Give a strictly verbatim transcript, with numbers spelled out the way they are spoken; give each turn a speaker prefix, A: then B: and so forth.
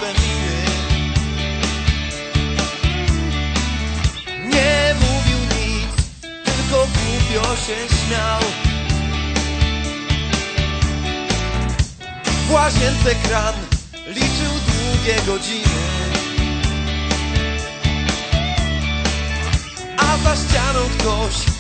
A: swe miny. Nie mówił nic, tylko głupio się śmiał. W łazience kran liczył długie godziny, a za ścianą ktoś